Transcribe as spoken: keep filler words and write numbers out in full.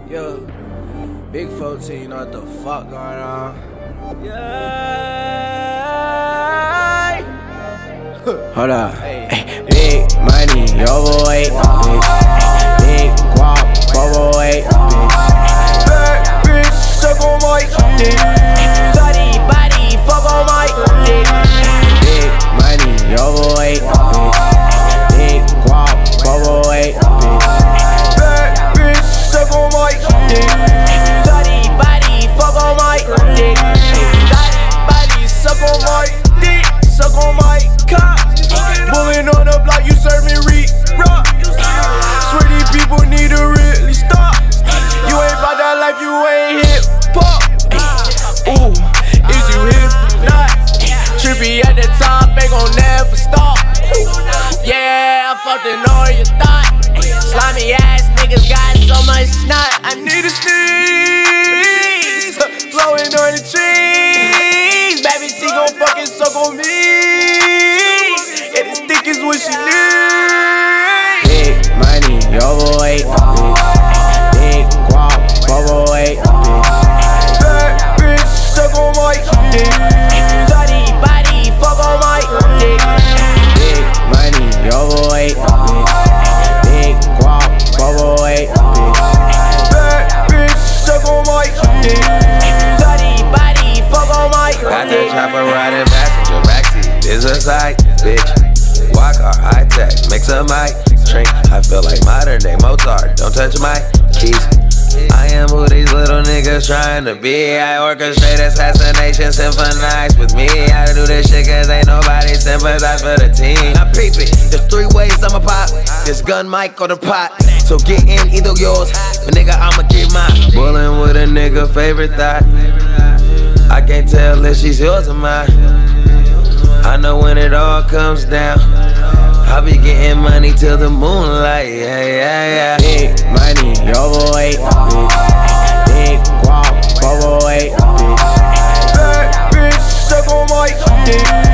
Yeah, big fourteen, you know what the fuck going on? Yeah. Hold up. Hey. Big money, overweight, bitch. Big guap, overweight, bitch. Bad bitch, suck on my dick. Body, body, fuck on my dick. Big money, overweight, bitch. Big guap, overweight, bitch. Bad bitch, suck on my dick. Body, body, fuck on my dick. Body, body, suck on my dick. Suck on my cock. Bullin' on the block, you serve me re-rock. Swear these people need to really stop. You ain't bout that life, you ain't hip-hop. Ooh, is you hip not? Trippy at the top, ain't gon' never stop. Yeah, I fucked in all your thought. Slimy ass niggas got so much snot. I need a sneeze. Blowing on the trees. Baby, she gon' fucking suck on me. Is what she need. Big money, overweight, bitch. Big guap, overweight, bitch. Bad bitch, suck on my dick. Body, body, fuck on my dick. Big money, overweight, bitch. Big guap, overweight, bitch. Bad bitch, suck on my dick. Body, body, fuck on my dick. Got that chopper riding passenger backseat. It's a sight, bitch. Walk car, high tech, mix a mic, drink. I feel like modern day Mozart, don't touch my keys. I am who these little niggas trying to be. I orchestrate assassination, symphonize with me. I do this shit cause ain't nobody sympathize for the team. Now peep it, there's three ways I'ma pop. This gun, mic, or the pot. So get in either yours, but nigga I'ma get mine. Bullin' with a nigga favorite thought. I can't tell if she's yours or mine. I know when it all comes down, I'll be getting money till the moonlight, yeah, yeah, yeah. Big money, overweight, bitch. Big guap, overweight, bitch. Bad bitch, suck on my dick.